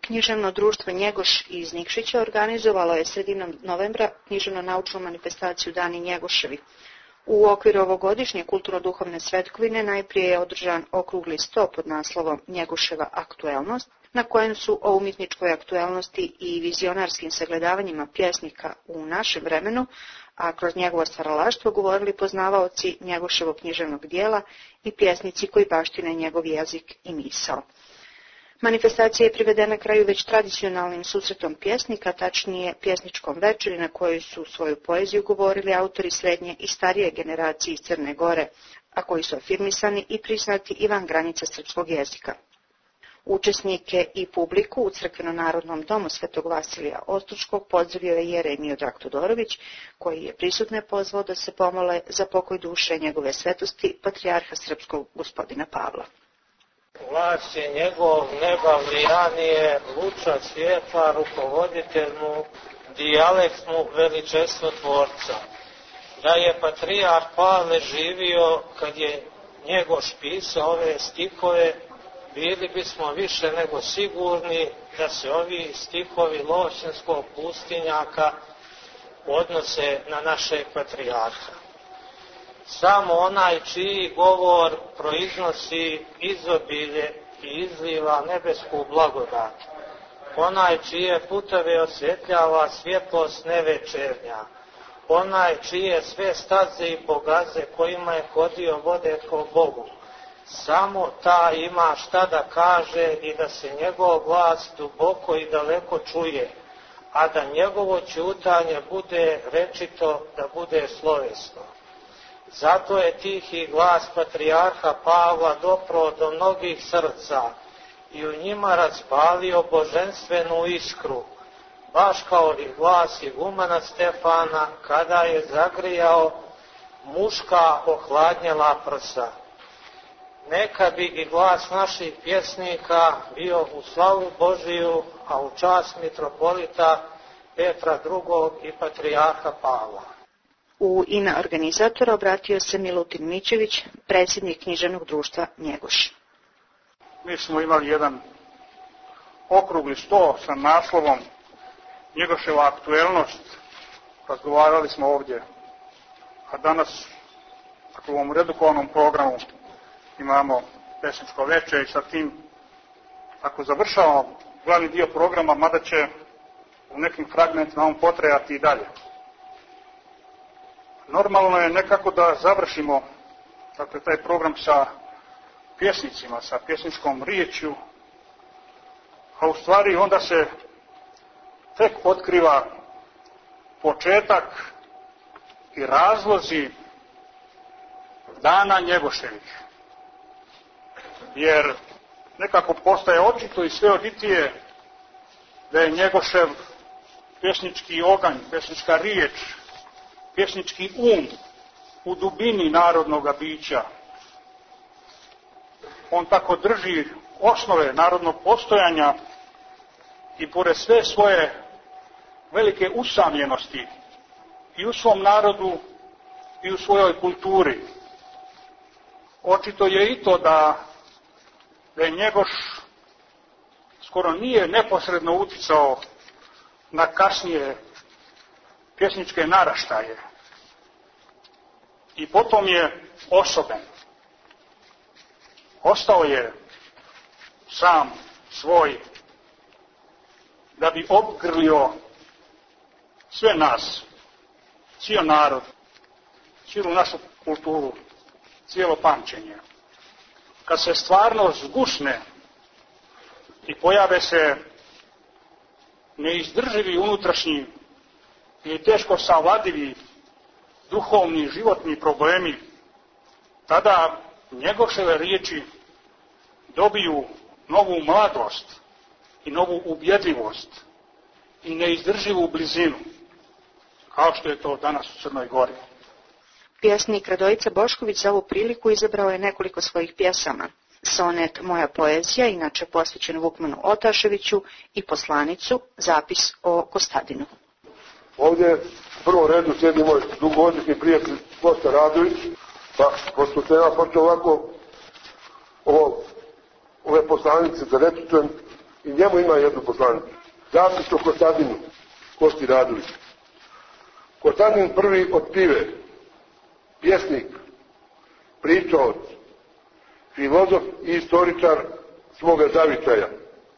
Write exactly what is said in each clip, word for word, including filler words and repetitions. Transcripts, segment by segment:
Književno društvo Njegoš iz Nikšića organizovalo je sredinom novembra književno-naučnu manifestaciju Dani Njegoševi. U okviru ovogodišnje kulturno-duhovne svetkovine najprije je održan okrugli sto pod naslovom Njegoševa aktuelnost, na kojem su o umjetničkoj aktuelnosti i vizionarskim sagledavanjima pjesnika u našem vremenu, a kroz njegovo stvaralaštvo govorili poznavaoci Njegoševog književnog dijela i pjesnici koji baštine njegov jezik i misao. Manifestacija je privedena kraju već tradicionalnim susretom pjesnika, tačnije pjesničkom večeri na kojoj su svoju poeziju govorili autori srednje i starije generacije iz Crne Gore, a koji su afirmisani i priznati i van granica srpskog jezika. Učesnike i publiku u Crkveno-narodnom domu Svetog Vasilija Ostroškog pozdravio je jerej Miodrag Todorović, koji je prisutne pozvao da se pomole za pokoj duše njegove svetosti, patrijarha srpskog gospodina Pavla. Glas je njegov, neba vlijanije, luča svjetla, rukovoditelj mu, dijalekt mu, veličestvo tvorca. Da je patrijarh Pavle živio kad je Njegoš pisao ove stihove, bili bismo više nego sigurni da se ovi stihovi Lošinskog pustinjaka odnose na našeg patrijarha. Samo onaj čiji govor proiznosi izobilje i izliva nebesku blagodat, onaj čije puteve osvjetljava svjetlost nevečernja, onaj čije sve staze i pogaze kojima je hodio vode ko Bogu, samo ta ima šta da kaže i da se njegov glas duboko i daleko čuje, a da njegovo ćutanje bude rečito, da bude slovesno. Zato je tihi glas patrijarha Pavla dopro do mnogih srca i u njima razpalio boženstvenu iskru, baš kao i glas igumana Stefana kada je zagrijao muška ohladnjela prsa. Neka bi i glas naših pjesnika bio u slavu Božiju, a u čast mitropolita Petra drugog i patrijarha Pavla. U ime organizatora obratio se Milutin Mićević, predsjednik književnog društva Njegoš. Mi smo imali jedan okrugli sto sa naslovom Njegoševa aktuelnost. Razgovarali smo ovdje, a danas u ovom redukovanom programu imamo pesničko veče i sa tim, ako završavamo glavni dio programa, mada će u nekim fragmentima on potrajati i dalje. Normalno je nekako da završimo dakle, taj program sa pjesnicima, sa pjesničkom riječju, a u stvari onda se tek otkriva početak i razlozi dana Njegoševih. Jer nekako postaje očito i sve očitije da je Njegošev pjesnički oganj, pjesnička riječ, pjesnički um u dubini narodnog bića. On tako drži osnove narodnog postojanja i pored sve svoje velike usamljenosti i u svom narodu i u svojoj kulturi. Očito je i to da, da je Njegoš skoro nije neposredno uticao na kasnije pjesničke naraštaje. I potom je osoben. Ostao je sam svoj da bi obgrlio sve nas, cijel narod, cijelu našu kulturu, cijelo pamćenje. Kad se stvarno zgusne i pojave se neizdrživi unutrašnji i teško savladivi duhovni životni problemi, tada Njegoševe riječi dobiju novu mladost i novu ubjedljivost i neizdrživu blizinu, kao što je to danas u Crnoj Gori. Pjesnik Radojica Bošković za ovu priliku izabrao je nekoliko svojih pjesama. Sonet Moja poezija, inače posvećen Vukmanu Otaševiću, i Poslanicu, zapis o Kostadinu. Ovdje u prvom redu sjedi moj dugogodišnji prijatelj Kosta Radović, pa pošto se ja počeo ovako ovo, ove poslanice da recitujem, i njemu ima jednu poslanicu. Zapis o Kostadinu, Kosti Radović. Kostadin prvi od Pive, pjesnik, pričaoc, filozof i istoričar svoga zavičaja.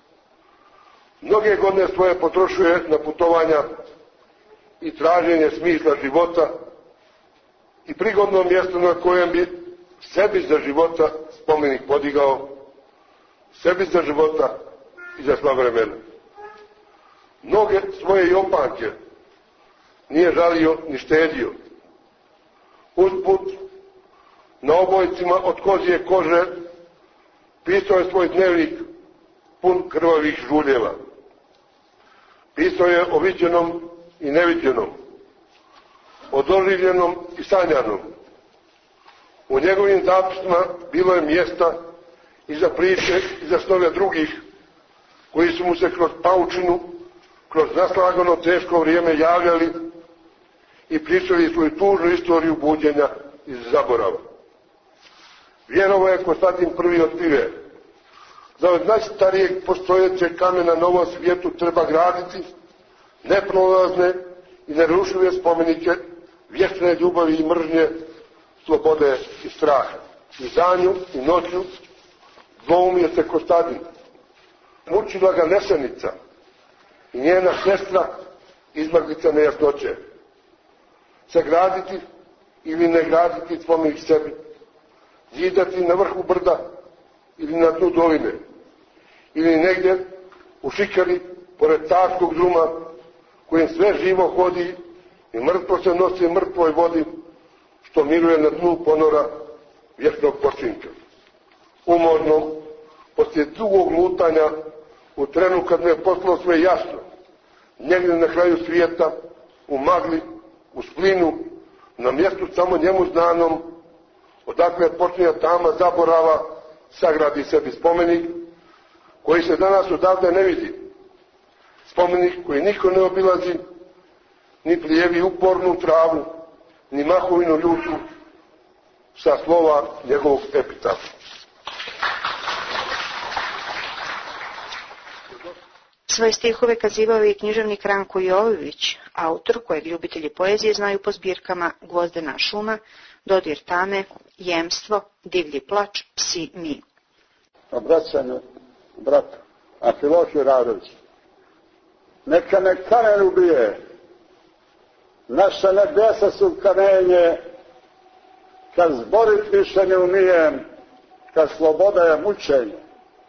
Mnoge godine svoje potrošuje na putovanja i traženje smisla života i prigodno mjesto na kojem bi sebi za života spomenik podigao, sebi za života i za sva vremena. Mnoge svoje jopanke nije žalio ni štedio. Usput, na obojcima od kozije kože pisao je svoj dnevnik pun krvavih žuljeva. Pisao je o viđenom i neviđenom, o doživljenom i sanjanom. U njegovim zapisima bilo je mjesta i za priče i za snove drugih, koji su mu se kroz paučinu, kroz naslagano teško vrijeme javljali i pričali svoju tužnu istoriju buđenja iz zaborava. Vjerovao je Kostadin prvi od Pive, da od najstarijeg postojećeg kamena na ovom svijetu treba graditi neprolazne i nerušive spomenike vječne ljubavi i mržnje, slobode i straha. I danju i noću dvoumio se Kostadin. Mučila ga nesanica i njena sestra izmaglica nejasnoće. Sagraditi ili ne graditi spomenik sebi, zidati na vrhu brda ili na dnu doline, ili negdje u šikari pored Tarskog druma, kojim sve živo hodi i mrtvo se nosi mrtvoj vodi, što miruje na dnu ponora vječnog počinka. Umornom, poslije dugog lutanja, u trenu kad mu je postalo sve jasno, negdje na kraju svijeta, u magli, u splinu, na mjestu samo njemu znanom, odakle počinja tama zaborava, sagradi sebi spomenik, koji se danas odavde ne vidi. Spomenik koji niko ne obilazi, ni plijevi upornu travu, ni mahovinu ljutu, sa slova njegovog epitafa. Svoje stihove kazivao je i književnik Ranko Jovović, autor kojeg ljubitelji poezije znaju po zbirkama Gvozdena šuma, Dodir tame, Jemstvo, Divlji plač, Psi mi. Obraćanje brata Amfilohiju Radović. Neka me kamen ubije, naša nebesa su kamenje, kad zborit više ne umijem, kad sloboda je mučenje.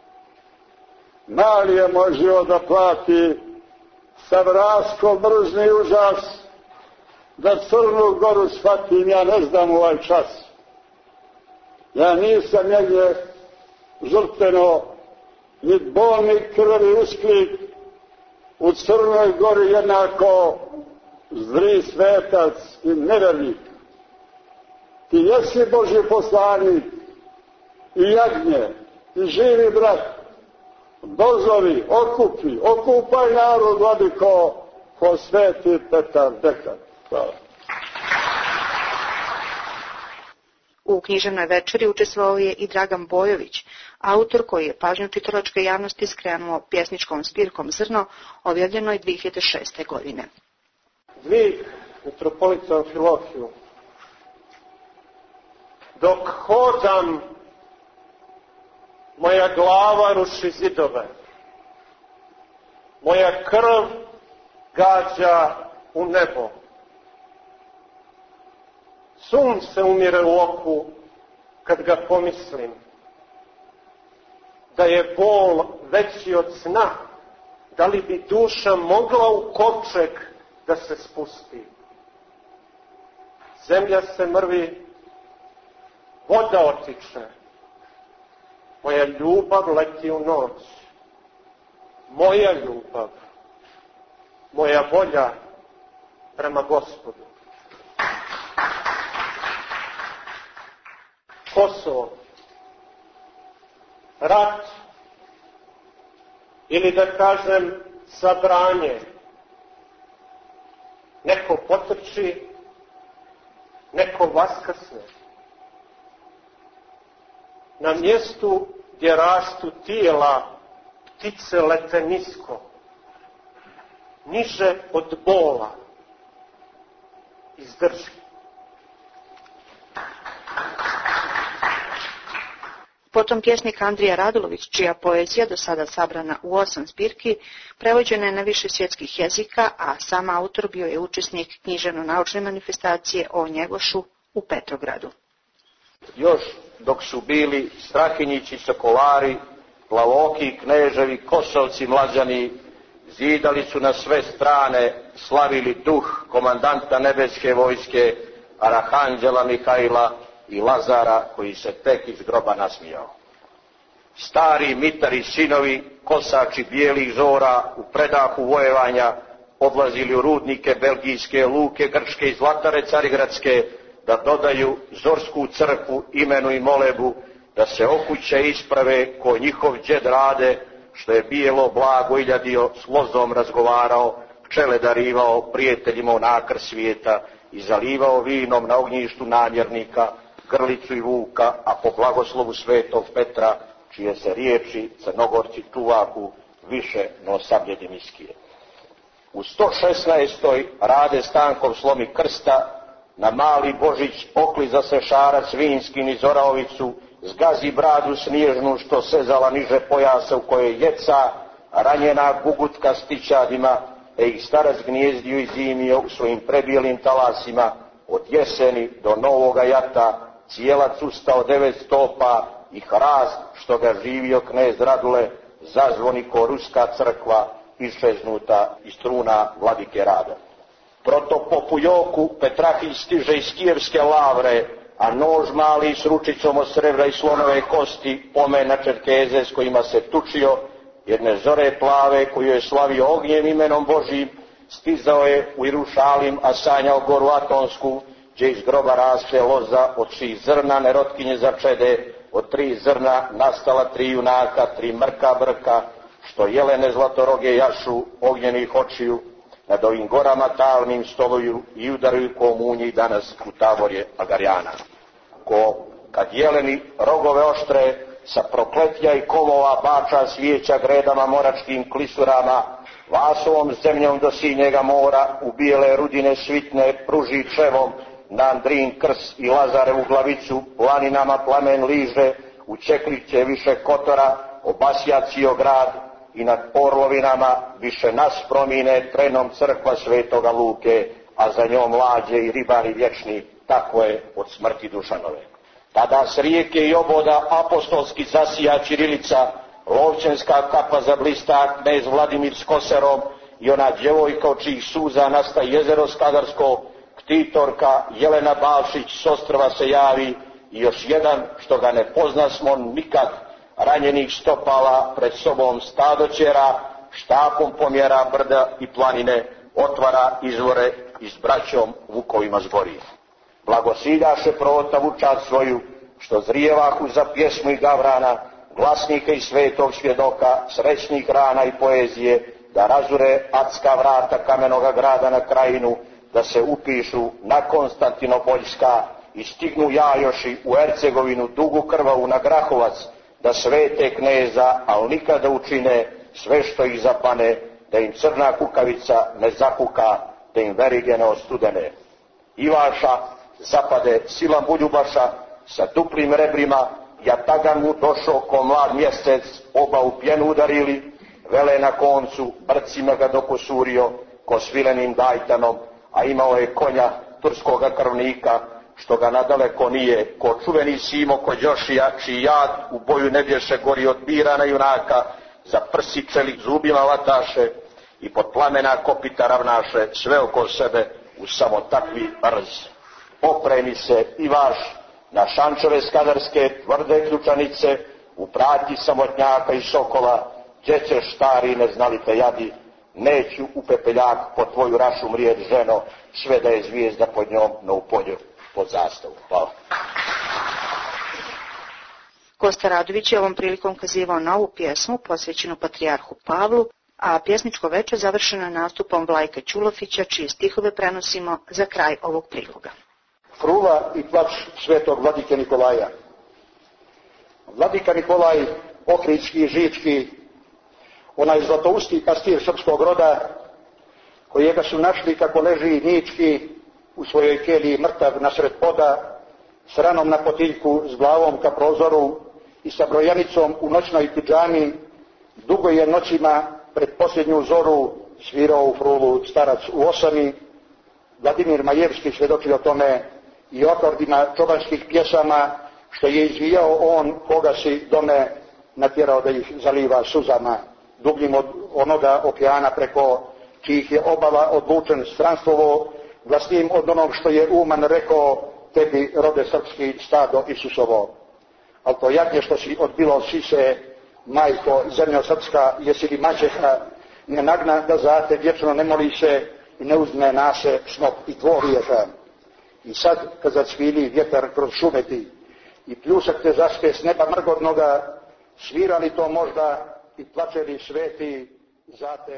Mali je moj život da plati, sa vrasko mrzni užas, da Crnu Goru shvatim, ja ne znam ovaj čas. Ja nisam negdje žrtveno, ni bolni krvi usklik, u Crnoj Gori jednako zli svetac i nevernik. Ti jesi Božji poslanik i jagnje i živi brat, dozovi, okupi, okupaj narod, vladiko, ko sveti Petar Dekar. Hvala. U književnoj večeri učestvovao je i Dragan Bojović, autor koji je pažnju čitalačke javnosti skrenuo pjesničkom zbirkom Zrno, objavljenoj dvije hiljade šeste. godine. Vi, mitropolita Amfilohiju, dok hodam, moja glava ruši zidove, moja krv gađa u nebo. Sunce umire u oku kad ga pomislim, da je bol veći od sna, da li bi duša mogla u kovčeg da se spusti. Zemlja se mrvi, voda otiče, moja ljubav leti u noć, moja ljubav, moja volja prema Gospodu. Kosovo, rat, ili da kažem sabranje, neko potrči, neko vaskrsne. Na mjestu gdje rastu tijela, ptice lete nisko, niže od bola. Izdrži. Potom pjesnik Andrija Radulović, čija poezija, do sada sabrana u osam zbirki, prevođena je na više svjetskih jezika, a sam autor bio je učesnik književno-naučne manifestacije o Njegošu u Petrogradu. Još dok su bili Strahinjići, Sokolari, Plavoki, Kneževi, Kosovci, Mlađani, zidali su na sve strane, slavili duh komandanta nebeske vojske, Arhanđela Mihajla i Lazara, koji se tek iz groba nasmijao. Stari mitari sinovi, kosači bijelih zora, u predahu vojevanja, odlazili u rudnike Belgijske, Luke, Grčke i Zlatare Carigradske, da dodaju Zorsku crkvu, imenu i molebu, da se okuće isprave ko njihov džed Rade, što je bijelo blago iljadio, s lozom razgovarao, pčele darivao, prijateljima u nakr svijeta i zalivao vinom na ognjištu namjernika, Grlicu i Vuka, a po blagoslovu svetog Petra, čije se riječi Crnogorci tuvaku više no sablje miskije. U sto šesnaestoj Rade Stankov slomi krsta, na mali Božić okliza se šarac vinski niz Oraovicu, zgazi bradu snježnu što sezala niže pojasa u kojoj jeca, ranjena gugutka s tičadima, te ih starac gnjezdio i zimio u svojim prebijelim talasima, od jeseni do novoga jata, cijelac ustao devet stopa i hrast što ga živio knez Radule, zazvoni ko ruska crkva, iščeznuta iz struna vladike Rada. Protopopu Joku Petrahilj stiže iz Kijevske lavre, a nož mali s ručicom od srebra i slonove kosti pome na Čerkeze s kojima se tučio, jedne zore plave koju je slavio ognjem imenom Božijim, stizao je u Jerušalim, a sanjao goru Atonsku, gdje iz groba raste loza, od čijih zrna nerotkinje začede, od tri zrna nastala tri junaka, tri mrka brka, što jelene zlatoroge jašu ognjenih očiju, nad ovim gorama talnim stoluju i udaruju ko munji danas u taborje Agarjana. Ko kad jeleni rogove oštre, sa prokletlja i komova bača svijeća gredama moračkim klisurama, vasovom zemljom do sinjega mora, u bijele rudine svitne pruži čevom, na Andrin krs i Lazarevu glavicu, planinama plamen liže, u Čekliće više kotora, obasjacio grad, i nad Orlovinama više nas promine trenom crkva Svetoga Luke, a za njom lađe i ribari vječni, tako je od smrti Dušanove. Tada s rijeke i oboda apostolski zasija ćirilica, lovčenska kapa zablista knez Vladimir s koserom i ona djevojka od čijih suza nasta jezero Skadarsko, ktitorka Jelena Balšić s ostrva se javi i još jedan što ga ne poznasmo nikad, ranjenih stopala pred sobom stadoćera, štapom pomjera brda i planine, otvara izvore i s braćom vukovima zbori. Blagosiljaše prota vučad svoju, što zrijevahu za pjesmu i gavrana, glasnike i svetog svjedoka, srećnih rana i poezije, da razure adska vrata kamenoga grada na krajinu, da se upišu na Konstantinopoljska i stignu jajoši u Ercegovinu dugu krvavu na Grahovac, da svete kneza, al nikada učine sve što ih zapane, da im crna kukavica ne zakuka, da im verige ne ostudene. Ivaša zapade silan Buljubaša, sa duplim rebrima, jatagan mu došao ko mlad mjesec, oba u pjenu udarili, vele na koncu, brcima ga dokusurio, ko svilenim dajtanom, a imao je konja turskoga krvnika, što ga nadaleko nije, ko čuveni Simo Kođošija, čiji jad u boju ne bješe gori od birana junaka, za prsi čelik zubima vataše i pod plamena kopita ravnaše sve oko sebe u samo takvi brz. Opremi se Ivaš na šančeve skadarske tvrde ključanice, u pratnji samotnjaka i sokola, gdje ćeš stari ne znali te jadi, neću u pepeljak po tvoju rašu mrijet ženo, sve da je zvijezda pod njom, no u polju pod zastavu. Hvala. Kosta Radović je ovom prilikom kazivao novu pjesmu posvećenu patrijarhu Pavlu, a pjesničko večer završeno je nastupom Vlajka Ćulofića, čije stihove prenosimo za kraj ovog priloga. Fruva i plač svetog vladike Nikolaja. Vladika Nikolaj, Ohridski i Žički, onaj zlatousti pastir srpskog roda, kojega su našli kako leži nički u svojoj keliji mrtav nasred poda, s ranom na potiljku, s glavom ka prozoru i sa brojanicom u noćnoj pidžami, dugo je noćima pred posljednju zoru svirao u frulu starac u osami. Vladimir Majevski svjedoči o tome i akordima čobanskih pjesama, što je izvijao on koga si dome natjerao da ih zaliva suzama, dubljim od onoga okeana preko čijih je obala odlučen stranstvovo, glasnijim od onog što je Uman rekao tebi rode srpski stado Isusovo. Al to jadnje što si odbilo sise, majko zemljo srpska, jesi li maćeha, ne nagna da zate vječno ne moli se i ne uzme nase snop i dvorijeha. I sad kad zacvili vjetar kroz šumeti i pljusak te zaspe s neba mrgodnoga, svirali to možda i plačeli sveti zate